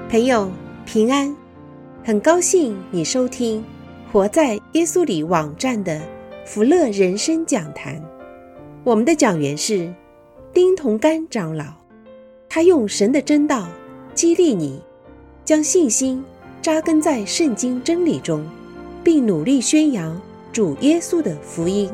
朋友平安，很高兴你收听活在耶稣里网站的福乐人生讲坛。我们的讲员是丁同甘长老，他用神的真道激励你，将信心扎根在圣经真理中，并努力宣扬主耶稣的福音。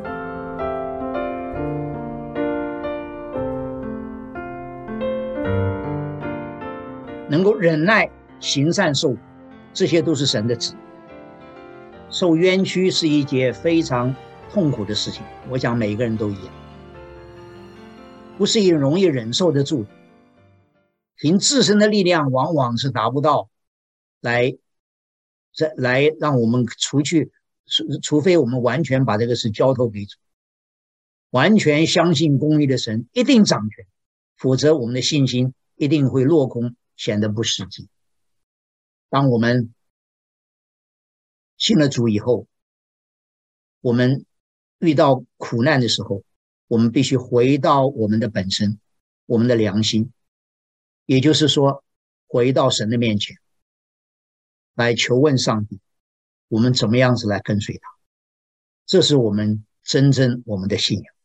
能够忍耐、行善、受苦，这些都是神的旨意。受冤屈是一件非常痛苦的事情，我想每个人都一样，不是一个容易忍受得住的。凭自身的力量往往是达不到来让我们除非我们完全把这个事交托给主，完全相信公义的神一定掌权，否则我们的信心一定会落空，显得不实际。当我们信了主以后，我们遇到苦难的时候，我们必须回到我们的本身，我们的良心，也就是说回到神的面前来求问上帝，我们怎么样子来跟随他，这是我们真正我们的信仰。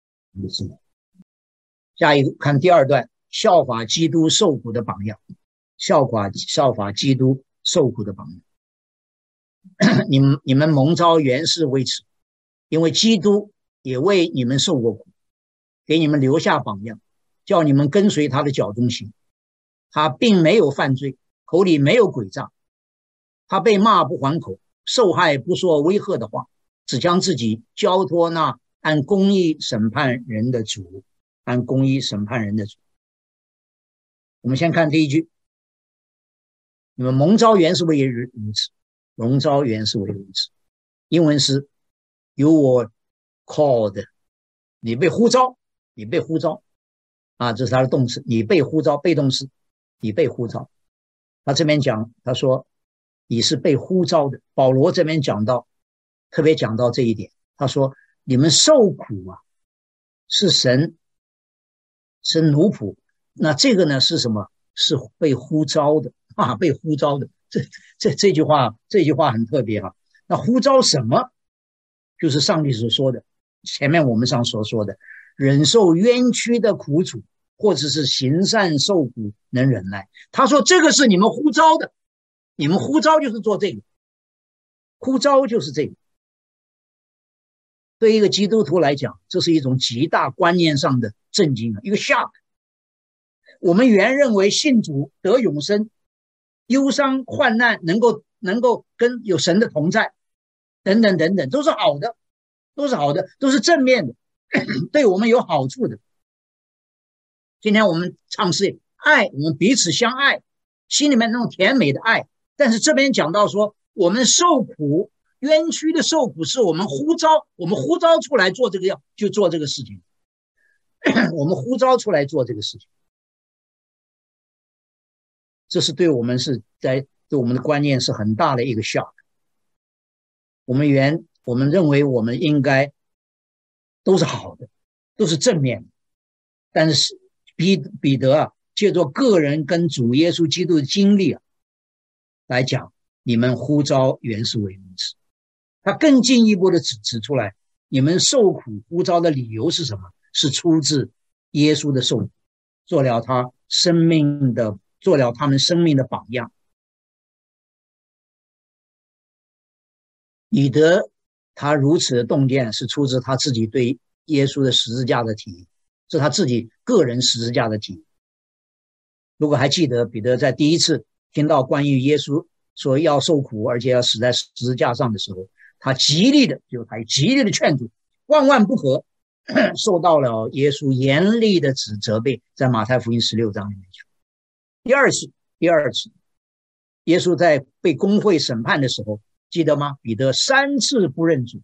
下一个看第二段，效法基督受苦的榜样。效法基督受苦的榜样。你们蒙召原是为此，因为基督也为你们受过苦，给你们留下榜样，叫你们跟随他的脚中行。他并没有犯罪，口里没有诡诈，他被骂不还口，受害不说威吓的话，只将自己交托那按公义审判人的主。按公义审判人的主。我们先看第一句，你们蒙召原是为如此，蒙召原是为如此。英文是 You were called， 你被呼召，你被呼召啊，这是他的动词，你被呼召，被动词，你被呼召。他这边讲，他说你是被呼召的。保罗这边特别讲到这一点，他说你们受苦啊，是神，是奴仆。那这个呢是什么？是被呼召的啊，被呼召的。这句话很特别啊。那呼召什么？就是上帝所说的，前面我们上所说的，忍受冤屈的苦楚，或者是行善受苦能忍耐。他说这个是你们呼召的，你们呼召就是做这个，呼召就是这个。对一个基督徒来讲，这是一种极大观念上的震惊，一个 shock。我们原认为信主得永生，忧伤患难能够跟有神的同在，等等等等，都是好的，都是正面的，对我们有好处的。今天我们唱诗爱，我们彼此相爱，心里面那种甜美的爱。但是这边讲到说，我们受苦，冤屈的受苦是我们呼召出来做这个，就做这个事情。我们呼召出来做这个事情，这是对我们对我们的观念是很大的一个 shock。 我们认为我们应该都是好的，都是正面的，但是彼得啊，借着个人跟主耶稣基督的经历啊来讲，你们呼召原是为如此。他更进一步的指出来，你们受苦呼召的理由是什么？是出自耶稣的受苦，做了他们生命的榜样。彼得他如此的洞见是出自他自己对耶稣的十字架的体验，是他自己个人十字架的体验。如果还记得彼得在第一次听到关于耶稣说要受苦而且要死在十字架上的时候，他极力的劝阻，万万不可，受到了耶稣严厉的责备，在马太福音16章里面讲。第二次耶稣在被公会审判的时候，记得吗？彼得3次不认主。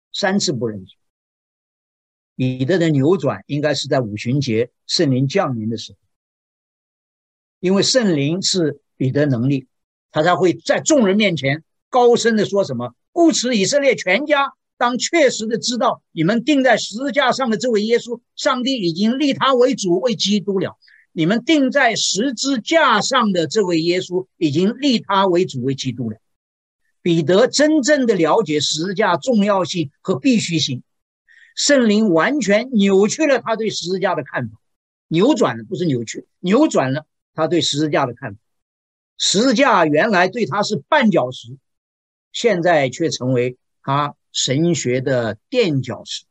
彼得的扭转应该是在五旬节圣灵降临的时候，因为圣灵是彼得能力，他才会在众人面前高声的说什么，故此以色列全家当确实的知道，你们钉在十字架上的这位耶稣，上帝已经立他为主为基督了。 你们钉在十字架上的这位耶稣已经立他为主为基督了。彼得真正的了解十字架重要性和必须性，圣灵完全扭曲了他对十字架的看法，扭转了，不是扭曲，扭转了他对十字架的看法。十字架原来对他是绊脚石，现在却成为他神学的垫脚石。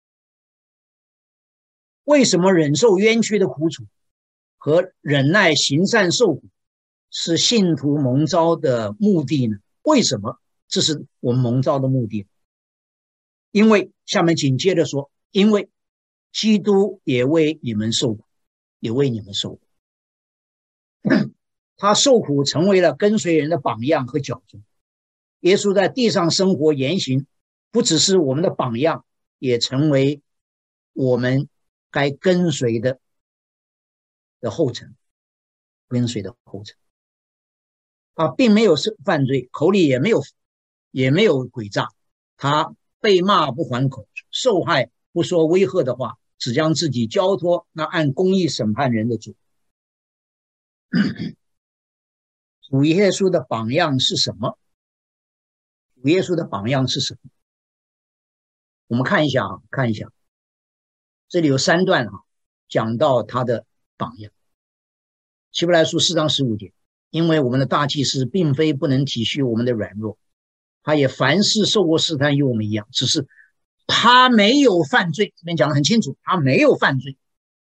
为什么忍受冤屈的苦楚和忍耐行善受苦是信徒蒙召的目的呢？为什么这是我们蒙召的目的？因为下面紧接着说，因为基督也为你们受苦，也为你们受苦。他受苦成为了跟随人的榜样和脚踪。耶稣在地上生活言行，不只是我们的榜样，也成为我们该跟随的后尘，跟随的后尘。他并没有犯罪，口里也没有诡诈，他被骂不还口，受害不说威吓的话，只将自己交托那按公义审判人的主。主耶稣的榜样是什么？主耶稣的榜样是什么？我们看一下，这里有3段讲到他的榜样。希伯来书4章15节，因为我们的大祭司并非不能体恤我们的软弱，他也凡事受过试探，与我们一样，只是他没有犯罪。这边讲得很清楚，他没有犯罪。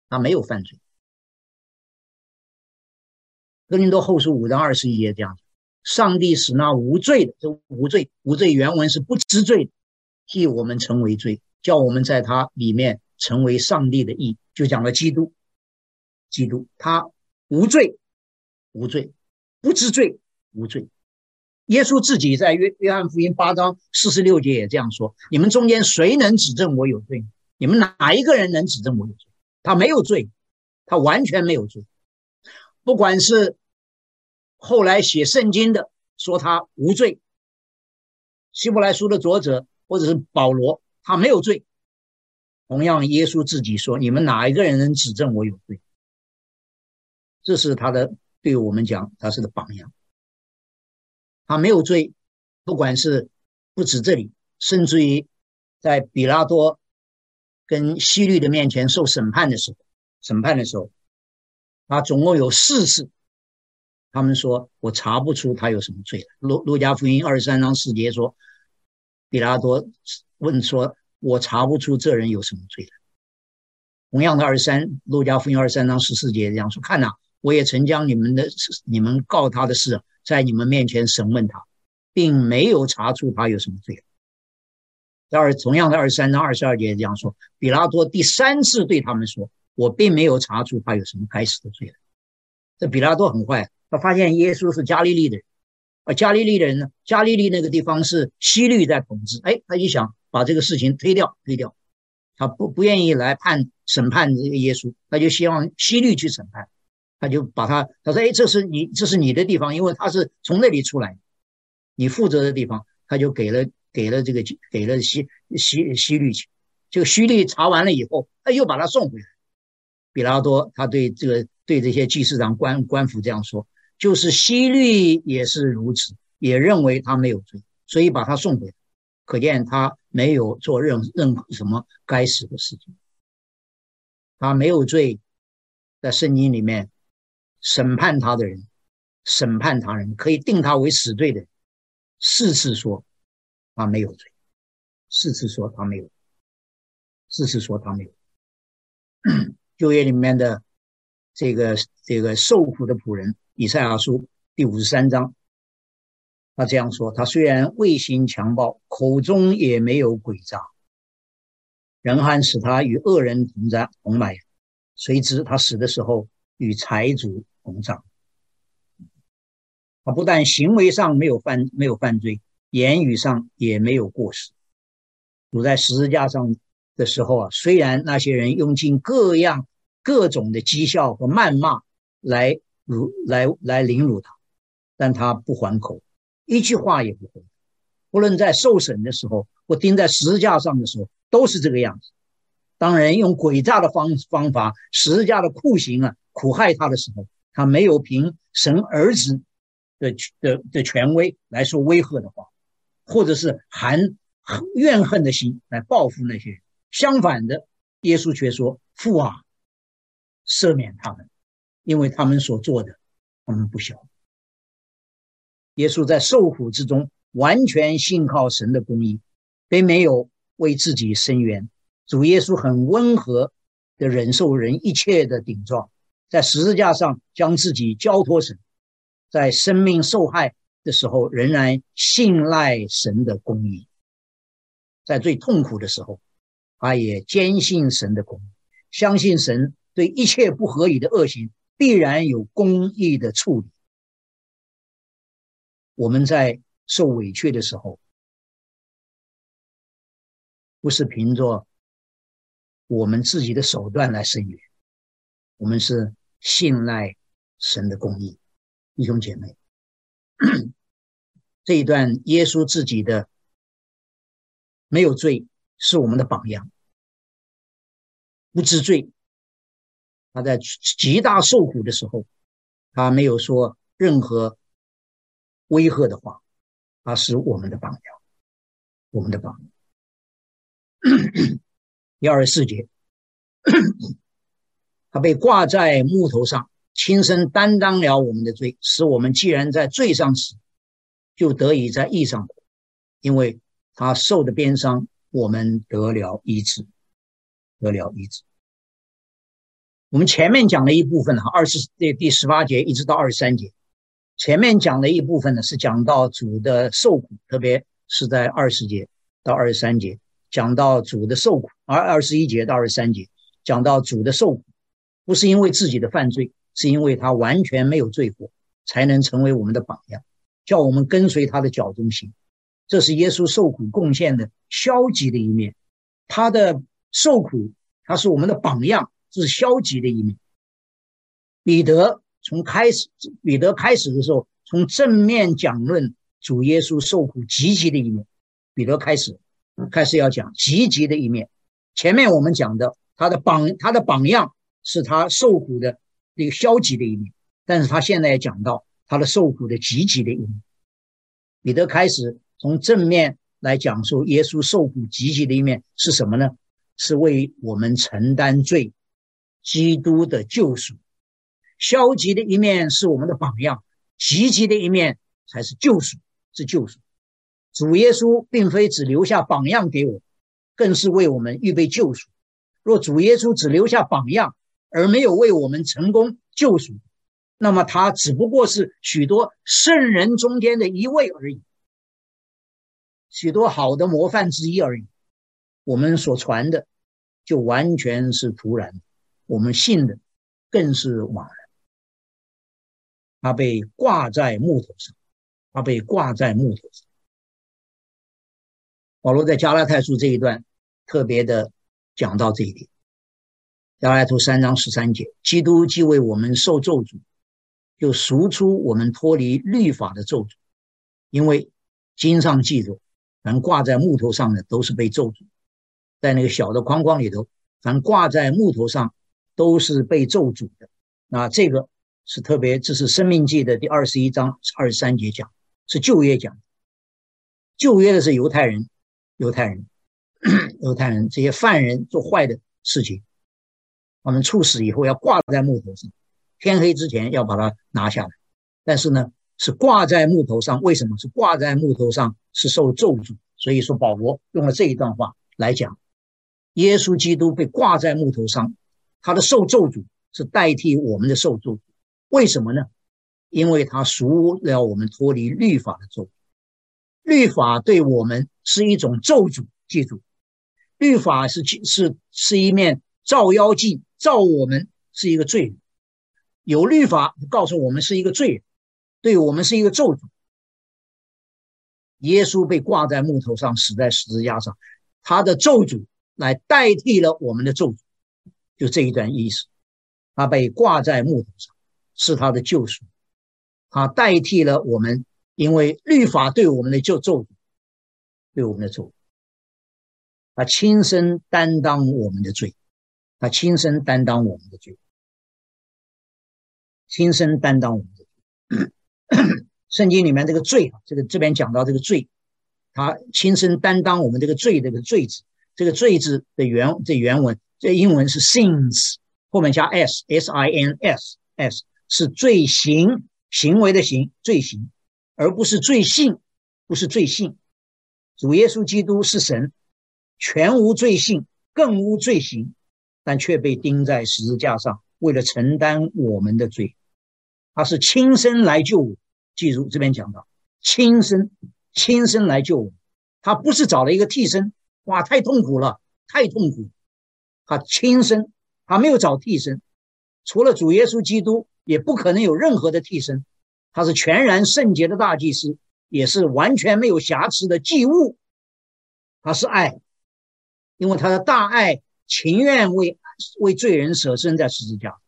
哥林多后书5章21节这样，上帝使那无罪的，这无罪原文是不知罪的，替我们成为罪，叫我们在他里面成为上帝的义。就讲了基督他无罪，不知罪，无罪。耶稣自己在约翰福音8章46节也这样说，你们中间谁能指证我有罪？你们哪一个人能指证我有罪？他没有罪，他完全没有罪。不管是后来写圣经的说他无罪，希伯来书的作者或者是保罗，他没有罪。同样耶稣自己说，你们哪一个人能指证我有罪？这是他的，对我们讲他是的榜样。他没有罪，不管是不止这里，甚至于在比拉多跟希律的面前受审判的时候，他总共有4次，他们说我查不出他有什么罪来。路加福音23章4节说，比拉多问说，我查不出这人有什么罪来。同样的路加福音23章14节这样说，看我也曾将你们告他的事在你们面前审问他，并没有查出他有什么罪来。同样的23章22节这样说，比拉多第3次对他们说，我并没有查出他有什么该死的罪来。这比拉多很坏，他发现耶稣是加利利的人，而加利利的人呢，加利利那个地方是希律在统治，他一想把这个事情推掉，他不愿意来审判这个耶稣，他就希望希律去审判，他就把他说，这是你的地方，因为他是从那里出来，你负责的地方，他就给了希律去。这个希律查完了以后，他又把他送回来。比拉多他对这些祭司长官府这样说，就是希律也是如此，也认为他没有罪，所以把他送回来。可见他没有做任何什么该死的事情，他没有罪。在圣经里面审判他人可以定他为死罪的人4次说他没有罪，4次说他没有旧约里面的这个受苦的仆人以赛亚书第53章，他这样说，他虽然未行强暴，口中也没有诡诈，人还使他与恶人同埋，谁知他死的时候与财主同葬。他不但行为上没有犯罪，言语上也没有过失。主在十字架上的时候虽然那些人用尽各种的讥笑和谩骂来凌辱他，但他不还口，一句话也不回。无论在受审的时候或钉在十字架上的时候，都是这个样子。当人用诡诈的方法，十字架的酷刑苦害他的时候，他没有凭神儿子的权威来说威吓的话，或者是含怨恨的心来报复那些人。相反的，耶稣却说：父啊，赦免他们，因为他们所做的，他们不晓得。耶稣在受苦之中完全信靠神的公义，并没有为自己伸冤。主耶稣很温和的忍受人一切的顶撞，在十字架上将自己交托神，在生命受害的时候仍然信赖神的公义，在最痛苦的时候他也坚信神的公义，相信神对一切不合理的恶行必然有公义的处理。我们在受委屈的时候，不是凭着我们自己的手段来伸冤，我们是信赖神的公义。弟兄姐妹，这一段耶稣自己的没有罪是我们的榜样，不知罪。他在极大受苦的时候，他没有说任何威吓的话，他是我们的榜样，我们的榜样。第24节，他被挂在木头上，亲身担当了我们的罪，使我们既然在罪上死，就得以在义上活。因为他受的鞭伤，我们得了医治，得了医治。我们前面讲了一部分第18节一直到23节，前面讲的一部分呢是讲到主的受苦，特别是在20节到23节讲到主的受苦，而21节到23节讲到主的受苦，不是因为自己的犯罪，是因为他完全没有罪过，才能成为我们的榜样，叫我们跟随他的脚中行。这是耶稣受苦贡献的消极的一面，他的受苦他是我们的榜样，这是消极的一面。彼得开始的时候，从正面讲论主耶稣受苦积极的一面，彼得开始要讲积极的一面。前面我们讲的他的榜样是他受苦的这个消极的一面，但是他现在讲到他的受苦的积极的一面。彼得开始从正面来讲述耶稣受苦积极的一面是什么呢？是为我们承担罪，基督的救赎。消极的一面是我们的榜样，积极的一面才是救赎，是救赎。主耶稣并非只留下榜样给我，更是为我们预备救赎。若主耶稣只留下榜样，而没有为我们成功救赎，那么他只不过是许多圣人中间的一位而已，许多好的模范之一而已。我们所传的就完全是徒然的，我们信的更是枉然。他被挂在木头上，他被挂在木头上。保罗在加拉太书这一段特别的讲到这一点。加拉太书3章13节，基督既为我们受咒诅，就赎出我们脱离律法的咒诅，因为经上记着，凡挂在木头上的都是被咒诅。在那个小的框框里头，凡挂在木头上都是被咒诅的。那这个是特别，这是申命记的第21章23节讲，是旧约讲。旧约的是犹太人这些犯人做坏的事情，他们处死以后要挂在木头上，天黑之前要把它拿下来。但是呢，是挂在木头上，为什么是挂在木头上？是受咒诅。所以说保罗用了这一段话来讲，耶稣基督被挂在木头上，他的受咒诅是代替我们的受咒诅。为什么呢？因为他赎了我们脱离律法的咒诅。律法对我们是一种咒诅，记住，律法是一面照妖镜，照我们是一个罪人。有律法告诉我们是一个罪人，对我们是一个咒诅。耶稣被挂在木头上，死在十字架上，他的咒诅来代替了我们的咒诅，就这一段意思。他被挂在木头上，是他的救赎，他代替了我们，因为律法对我们的咒诅，对我们的咒诅，他亲身担当我们的罪，他亲身担当我们的罪。 亲身担当我们的罪。圣经里面这个罪啊，这边讲到这个罪，他亲身担当我们这个罪，这个罪字，这个罪字的原文，这英文是 sins， 后面加 s，s-i-n-s，s 是罪行，行为的行，罪行，而不是罪性，不是罪性。主耶稣基督是神，全无罪性，更无罪行，但却被钉在十字架上，为了承担我们的罪。他是亲身来救我，记住这边讲到亲身来救我，他不是找了一个替身，哇，太痛苦了，太痛苦。他亲身，他没有找替身，除了主耶稣基督，也不可能有任何的替身。他是全然圣洁的大祭司，也是完全没有瑕疵的祭物。他是爱，因为他的大爱情愿为罪人舍身在十字架，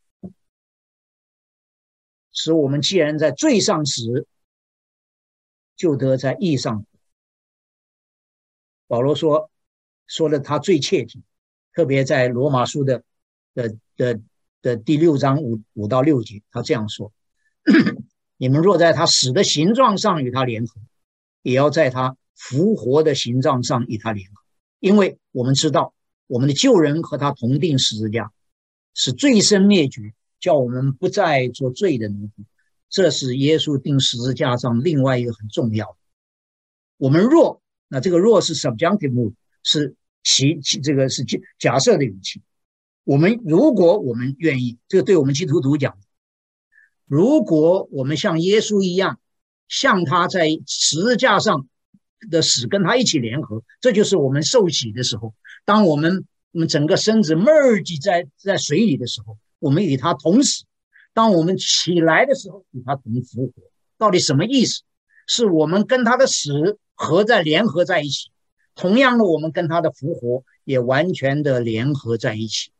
使我们既然在罪上死，就得在义上。保罗说的他最切题，特别在罗马书的第6章5到6节，他这样说：你们若在他死的形状上与他联合，也要在他复活的形状上与他联合，因为我们知道我们的旧人和他同定十字架，使罪身灭绝，叫我们不再做罪的奴仆。这是耶稣钉十字架上另外一个很重要的。我们若，那这个若是 subjunctive mood， 是这个是假设的语气。如果我们愿意，这个对我们基督徒讲，如果我们像耶稣一样，像他在十字架上的死跟他一起联合，这就是我们受洗的时候，当我们整个身子 merge 在水里的时候，我们与他同死。当我们起来的时候，与他同复活。到底什么意思？是我们跟他的死联合在一起，同样的，我们跟他的复活也完全的联合在一起。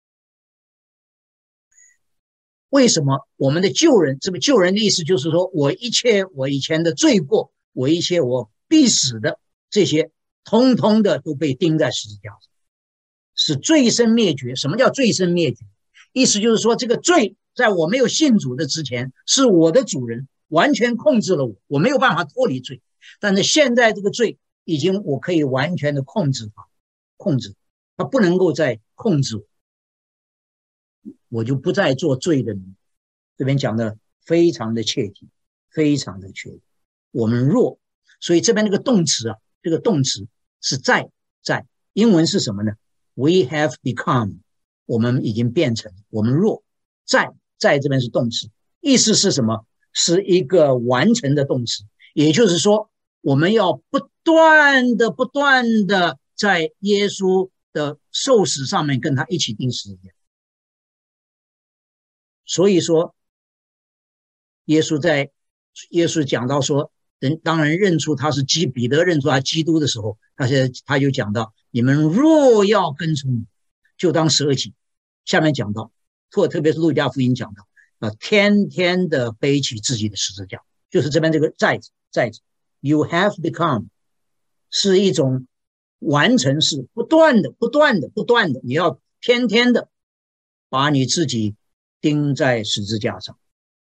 为什么我们的旧人，这个旧人的意思就是说，我以前的罪过，我一切我必死的这些，通通的都被钉在十字架上，使罪身灭绝。什么叫罪身灭绝？意思就是说，这个罪在我没有信主的之前，是我的主人完全控制了我，我没有办法脱离罪。但是现在这个罪已经我可以完全的控制它不能够再控制我，我就不再做罪的奴。这边讲的非常的切题，非常的确。我们若，所以这边那个动词啊，这个动词是在，英文是什么呢？ We have become， 我们已经变成。我们若在这边是动词，意思是什么？是一个完成的动词，也就是说，我们要不断的在耶稣的受死上面跟他一起钉十字架。所以说耶稣讲到说，当人认出他是彼得认出他基督的时候，他就讲到，你们若要跟从，就当舍己。下面讲到，特别是路加福音讲到，天天的背起自己的十字架，就是这边这个在 you have become 是一种完成式，不断的，你要天天的把你自己钉在十字架上。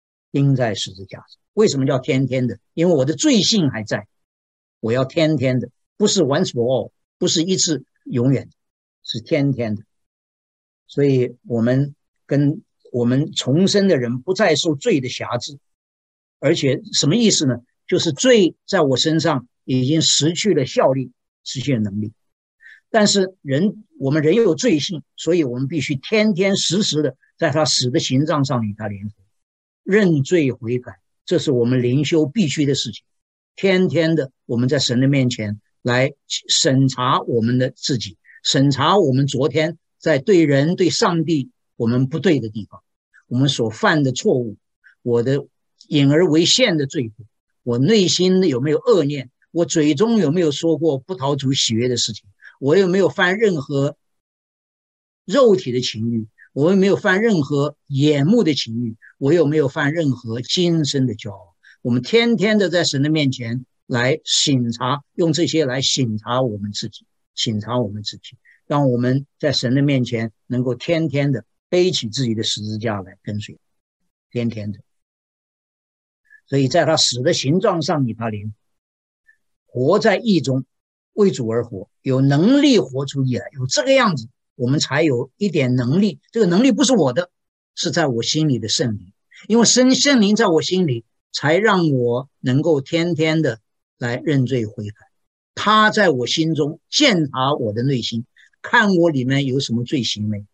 为什么叫天天的？因为我的罪性还在，我要天天的，不是 once for all， 不是一次永远，是天天的。所以我们重生的人不再受罪的辖制，而且什么意思呢？就是罪在我身上已经失去了效力，失去了能力。但是我们人有罪性，所以我们必须天天时时的在他死的刑杖上与他联合，认罪悔改，这是我们灵修必须的事情。天天的我们在神的面前来审查我们的自己，审查我们昨天在对人对上帝我们不对的地方，我们所犯的错误，我的隐而为现的罪过，我内心有没有恶念，我嘴中有没有说过不讨主喜悦的事情，我有没有犯任何肉体的情欲，我有没有犯任何眼目的情欲，我有没有犯任何今生的骄傲。我们天天的在神的面前来省察，用这些来省察我们自己，让我们在神的面前能够天天的背起自己的十字架来跟随。 天天的。所以在他死的形状上，以他灵活在义中，为主而活，有能力活出义来。有这个样子，我们才有一点能力。这个能力不是我的，是在我心里的圣灵，因为圣灵在我心里，才让我能够天天的来认罪悔改。他在我心中鉴察我的内心，看我里面有什么罪行没有。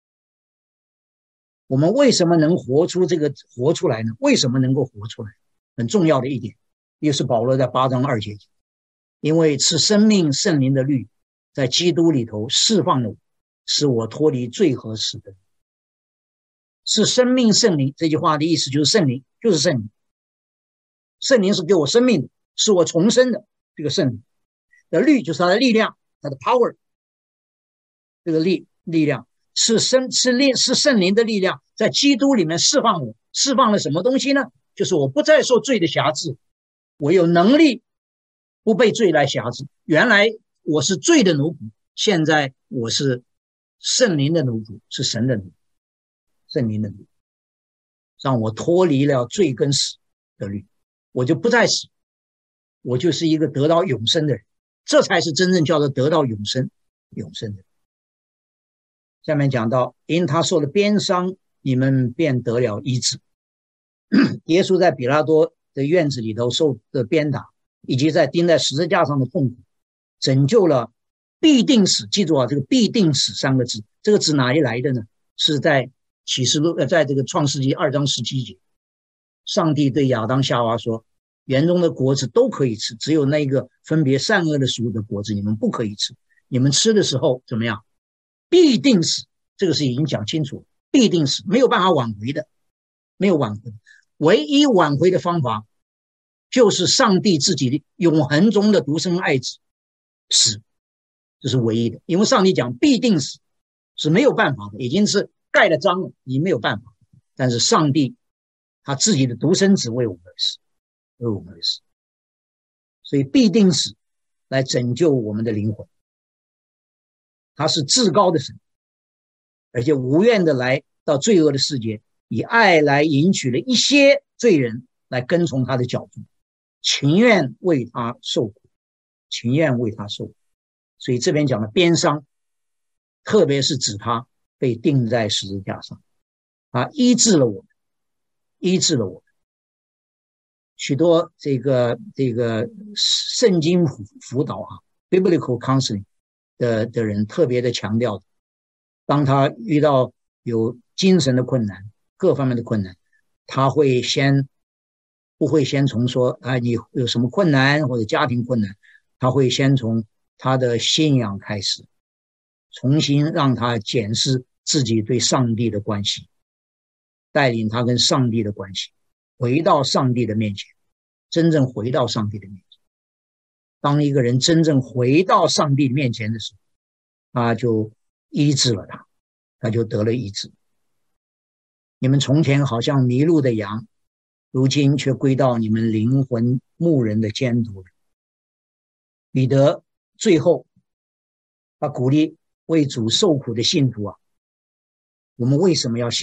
我们为什么能活出来呢？为什么能够活出来？很重要的一点，又是保罗在8章2节讲，因为赐生命圣灵的律在基督里头释放了我，使我脱离罪和死的。是生命圣灵，这句话的意思就是圣灵，就是圣灵。圣灵是给我生命的，是我重生的。这个圣灵的律就是它的力量，它的 power。这个力量是圣灵的力量，在基督里面释放我。释放了什么东西呢？就是我不再受罪的辖制，我有能力不被罪来辖制。原来我是罪的奴仆，现在我是圣灵的奴仆，是神的奴仆，圣灵的奴仆，让我脱离了罪跟死的律，我就不再死，我就是一个得到永生的人。这才是真正叫做得到永生的人。下面讲到，因他受了鞭伤，你们便得了医治。耶稣在比拉多的院子里头受的鞭打，以及在钉在十字架上的痛苦，拯救了必定死。记住啊，这个必定死3个字，这个字哪里来的呢？是在启示录，在这个创世纪2章17节，上帝对亚当夏娃说，园中的果子都可以吃，只有那个分别善恶的树的果子你们不可以吃，你们吃的时候怎么样？必定死。这个是已经讲清楚，必定死，没有办法挽回的，没有挽回。唯一挽回的方法就是上帝自己永恒中的独生爱子死，这是唯一的。因为上帝讲必定死是没有办法的，已经是盖了章了，你没有办法。但是上帝他自己的独生子为我们而死，为我们而死，所以必定死来拯救我们的灵魂。他是至高的神，而且无愿的来到罪恶的世界，以爱来迎娶了一些罪人来跟从他的脚步，情愿为他受苦，情愿为他受苦。所以这边讲的鞭伤，特别是指他被钉在十字架上，他医治了我们，医治了我们。许多这个圣经辅导啊 biblical counseling 的人特别的强调，当他遇到有精神的困难，各方面的困难，他不会先从说你有什么困难或者家庭困难，他会先从他的信仰开始，重新让他检视自己对上帝的关系，带领他跟上帝的关系回到上帝的面前，真正回到上帝的面前。当一个人真正回到上帝面前的时候，他就医治了他就得了医治。你们从前好像迷路的羊，如今却归到你们灵魂牧人的监督了。彼得最后他鼓励为主受苦的信徒啊，我们为什么要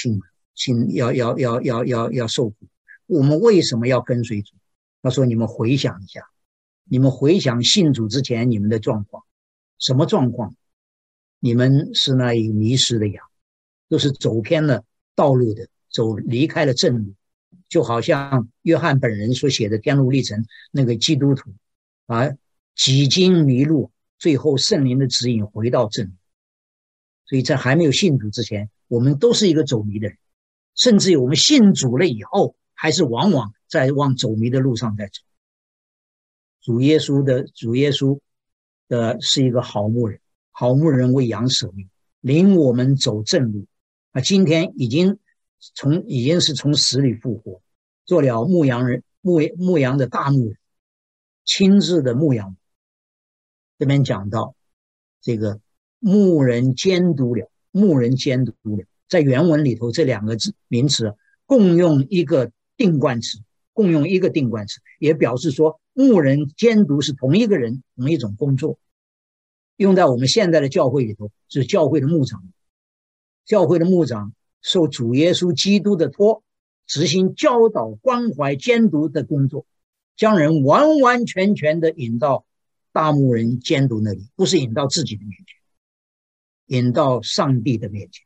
要受苦？我们为什么要跟随主？他说你们回想一下，你们回想信主之前你们的状况，什么状况？你们是那一迷失的羊，都是走偏了道路的，离开了正路，就好像约翰本人所写的天路历程，那个基督徒啊，几经迷路，最后圣灵的指引回到正路。所以在还没有信主之前，我们都是一个走迷的人，甚至于我们信主了以后，还是往往在往走迷的路上在走。主耶稣的是一个好牧人，好牧人为羊舍命，领我们走正路。今天已经是从死里复活，做了牧羊的大牧人，亲自的牧羊。这边讲到这个牧人监督了，在原文里头这两个名词共用一个定冠词，也表示说牧人监督是同一个人，同一种工作。用在我们现在的教会里头，是教会的牧长。教会的牧长受主耶稣基督的托， 执行教导、关怀、监督的工作，将人完完全全的引到大牧人监督那里，不是引到自己的面前，引到上帝的面前。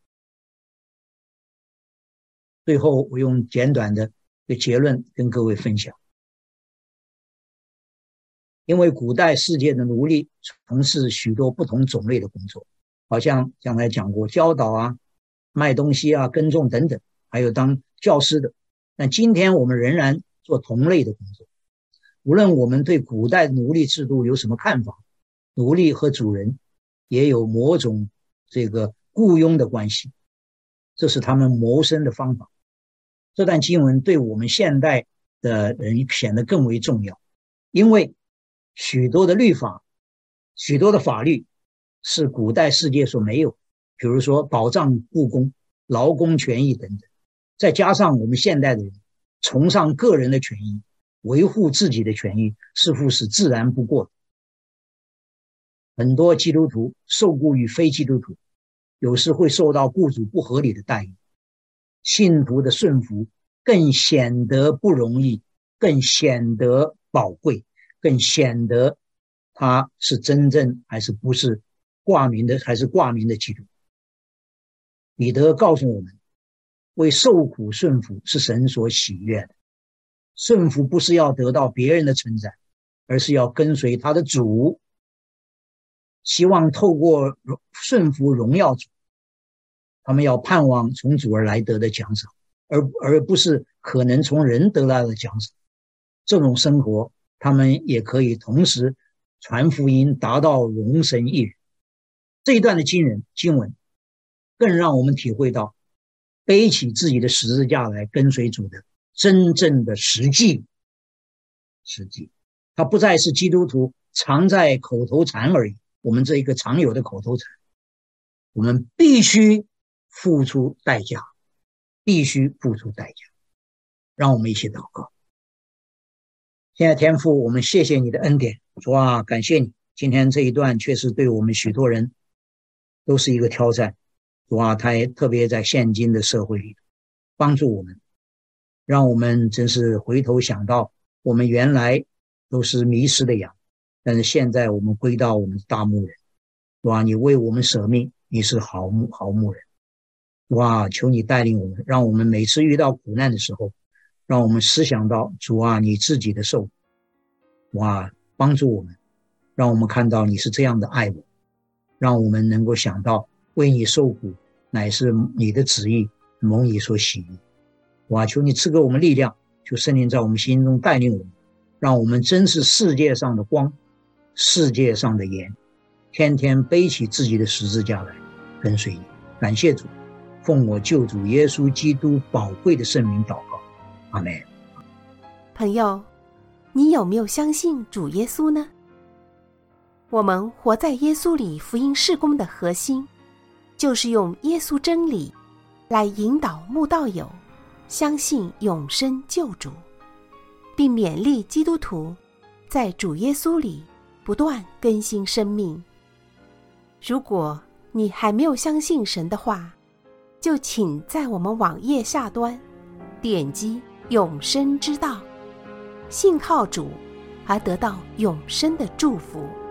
最后我用简短的结论跟各位分享。因为古代世界的奴隶从事许多不同种类的工作，好像刚才讲过教导啊、卖东西啊、耕种等等，还有当教师的。但今天我们仍然做同类的工作。无论我们对古代奴隶制度有什么看法，奴隶和主人也有某种雇佣的关系，这是他们谋生的方法。这段经文对我们现代的人显得更为重要，因为许多的律法、许多的法律是古代世界所没有，比如说保障雇工、劳工权益等等。再加上我们现代的人崇尚个人的权益，维护自己的权益似乎是自然不过的。很多基督徒受雇于非基督徒，有时会受到雇主不合理的待遇，信徒的顺服更显得不容易，更显得宝贵，更显得他是真正还是不是挂名的，还是挂名的基督徒。彼得告诉我们，为受苦顺服是神所喜悦的。顺服不是要得到别人的称赞，而是要跟随他的主，希望透过顺服荣耀主。他们要盼望从主而来得的奖赏，而不是可能从人得来的奖赏。这种生活他们也可以同时传福音，达到荣神益人。这一段的经文更让我们体会到背起自己的十字架来跟随主的真正的实际。它不再是基督徒常在口头禅而已，我们这一个常有的口头禅，我们必须付出代价，必须付出代价。让我们一起祷告。现在天父，我们谢谢你的恩典，主啊，感谢你。今天这一段确实对我们许多人都是一个挑战，主啊，他也特别在现今的社会里帮助我们，让我们真是回头想到我们原来都是迷失的羊，但是现在我们归到我们大牧人，主啊，你为我们舍命，你是好牧人。主啊，求你带领我们，让我们每次遇到苦难的时候，让我们思想到主啊，你自己的受苦，哇，帮助我们，让我们看到你是这样的爱我，让我们能够想到为你受苦乃是你的旨意，蒙你所喜悦。哇，求你赐给我们力量，求圣灵在我们心中带领我们，让我们真是世界上的光，世界上的盐，天天背起自己的十字架来跟随你。感谢主，奉我救主耶稣基督宝贵的圣名祷告，阿们。 朋友，你有没有相信主耶稣呢？我们活在耶稣里福音事工的核心，就是用耶稣真理来引导慕道友相信永生救主，并勉励基督徒在主耶稣里不断更新生命。如果你还没有相信神的话，就请在我们网页下端点击永生之道，信靠主而得到永生的祝福。